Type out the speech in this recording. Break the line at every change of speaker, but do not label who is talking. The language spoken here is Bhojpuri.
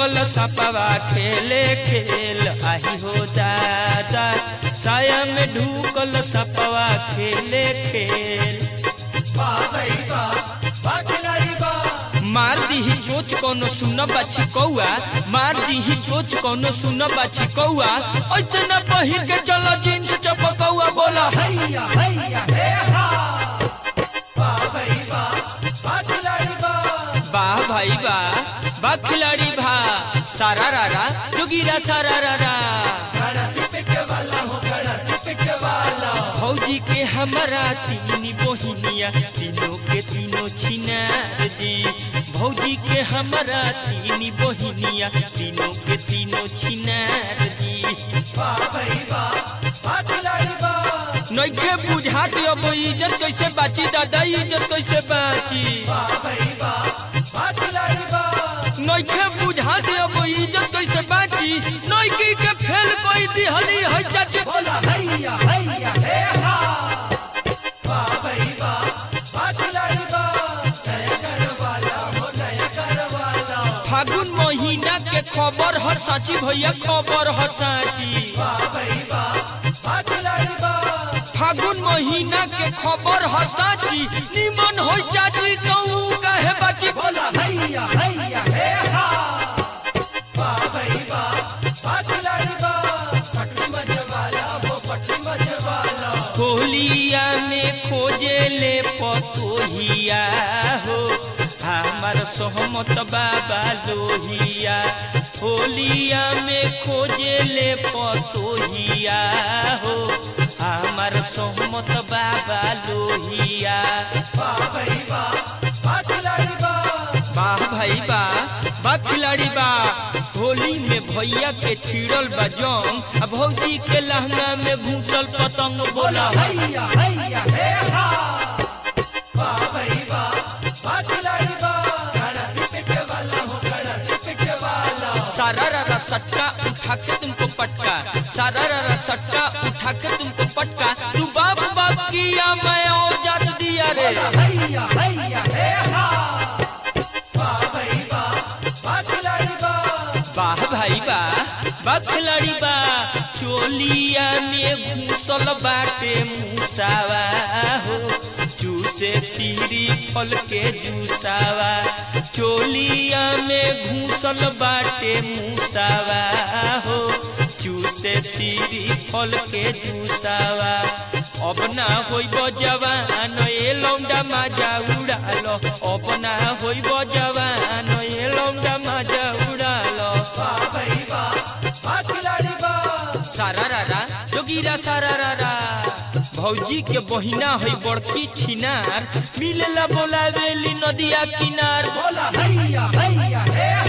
ढूकल सपवा खेले खेल आही हो दादा साया में ढूकल सपवा खेले खेल मार दी चोच कोनो सुन बाछी कौआ मार दी चोच कोनो सुन बाछी कौआ ऐसे न पहिर के चलो जींस चपकौआ बोला
हैया हैया हे हा
वाह भाई वाह खिलाड़ी भा सारा रारा जोगीरा सारा रारा भौजी के हमारा तीन बहिनिया तीनों के तीनों छिनार जी भौजी के हमारा तीन बहिनिया तीनों के तीनों छिनार जी नइखे बुझात अब इज्जत कैसे बाची दादा इज्जत कैसे बाची नइखे बुझात अब इज्जत कैसे बाची नइकी के फेल कोई दिहली है चाची
बोला हैया हैया हे हा
फागुन महीना के खबर है साची भैया खबर है साची फागुन महीना के खबर है साची निमन हो चाची कहूँ कहे बाची
बोला हैया हैया हे हा
होलिया में खोजे ले पतोहिया हो हमार सहमत बाबा लोहिया होलिया में खोजे ले पतोहिया हो हमार सहमत बाबा लोहिया वाह भाई वाह खिलाड़ी बा होली में भैया के छिड़ल बा जंग भौजी के लहंगा में घूसल पतंग बोला
हैया हैया हे हा
सारा रारा सटका उठा के तुमको पटका सारा रारा सटका उठा के तुमको पटका तू बाप बाप किया मैं और जात दिया रे
हैया हैया हे हा
वाह भाई वाह खिलाड़ी बा चोलिया में घूसल बाटे मूसावा हो जूसे सीरी फल के जूसावा चोलिया में घूसल बाटे मूसावा हो जूसे सीरी फल के जूसावा अब ना होइब जवान ए लौंडा मजा उड़ालो अब ना होइब जवान ए लौंडा मजा उड़ालो सारा रारा जोगीरा सारा रारा भौजी के बहिना है बड़की छिनार मिलेला बोलावेली नदिया किनार
बोला हैया हैया हे